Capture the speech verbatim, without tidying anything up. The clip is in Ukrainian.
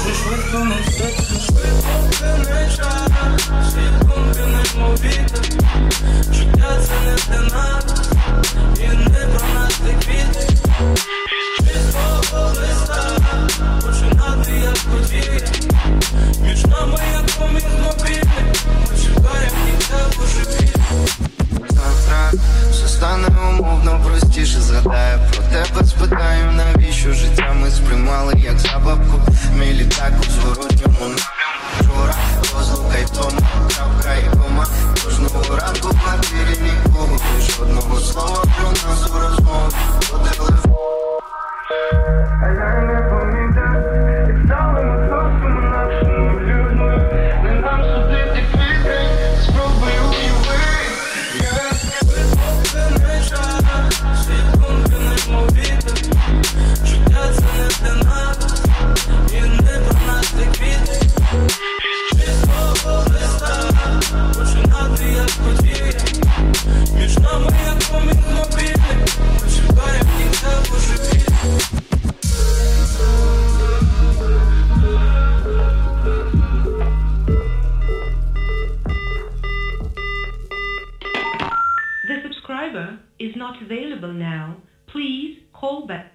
дуже швидко носити. Швидко не час, світлом ти неймовітер. Життя це не для нас, і не про нас ти квіти. Із чистого листа починати як подія. Між нами як поміг мобільний, ми чекаємо кінця божевілля. Завтра все стане умовно простіше. Згадаю про тебе, спитаю, навіщо життя ми сприймали як забавку. Мій літак у зворотньому напрямку. Вчора розлука й тому, крапка і кома. Кожного ранку в квартирі нікого, жодного слова про нас у розмові по телефону. А я не помітив, як стали ми зовсім інакшими людьми. Не нам судити квіти, спробуй уяви. Світлом ти неймовітер. Життя це не для нас, і не про нас ти квіти. Із чистого листа починати як подія. Між нами як поміг мобільний, ми чекаємо кінця божевілля. The subscriber is not available now. Please call back.